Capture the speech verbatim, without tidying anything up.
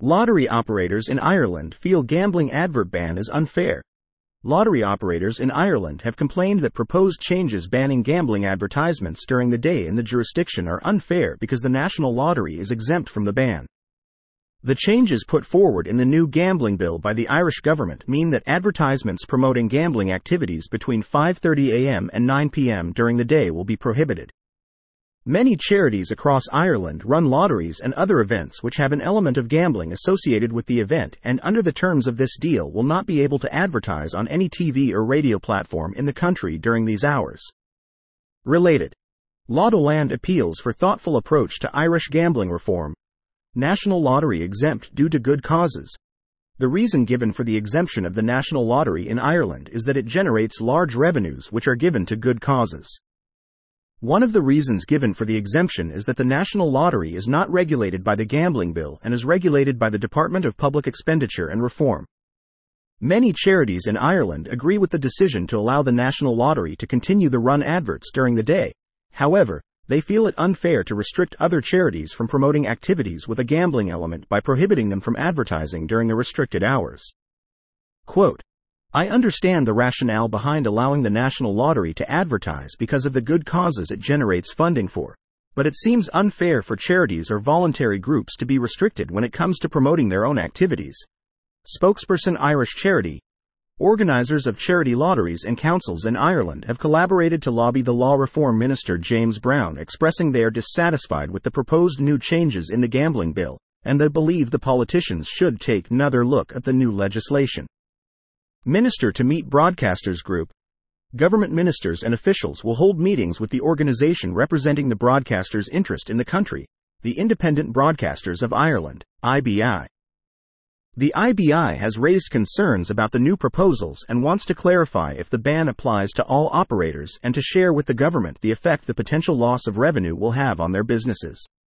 Lottery operators in Ireland feel gambling advert ban is unfair. Lottery operators in Ireland have complained that proposed changes banning gambling advertisements during the day in the jurisdiction are unfair because the National Lottery is exempt from the ban. The changes put forward in the new gambling bill by the Irish government mean that advertisements promoting gambling activities between five thirty a m and nine p m during the day will be prohibited. Many charities across Ireland run lotteries and other events which have an element of gambling associated with the event, and under the terms of this deal will not be able to advertise on any T V or radio platform in the country during these hours. Related. Lottoland appeals for thoughtful approach to Irish gambling reform. National Lottery exempt due to good causes. The reason given for the exemption of the National Lottery in Ireland is that it generates large revenues which are given to good causes. One of the reasons given for the exemption is that the National Lottery is not regulated by the Gambling Bill and is regulated by the Department of Public Expenditure and Reform. Many charities in Ireland agree with the decision to allow the National Lottery to continue the run adverts during the day. However, they feel it unfair to restrict other charities from promoting activities with a gambling element by prohibiting them from advertising during the restricted hours. Quote, I understand the rationale behind allowing the National Lottery to advertise because of the good causes it generates funding for, but it seems unfair for charities or voluntary groups to be restricted when it comes to promoting their own activities. Spokesperson Irish Charity. Organisers of charity lotteries and councils in Ireland have collaborated to lobby the Law Reform Minister James Browne, expressing they are dissatisfied with the proposed new changes in the gambling bill, and they believe the politicians should take another look at the new legislation. Minister to meet Broadcasters Group. Government ministers and officials will hold meetings with the organisation representing the broadcasters' interest in the country, the Independent Broadcasters of Ireland, I B I. The I B I has raised concerns about the new proposals and wants to clarify if the ban applies to all operators and to share with the government the effect the potential loss of revenue will have on their businesses.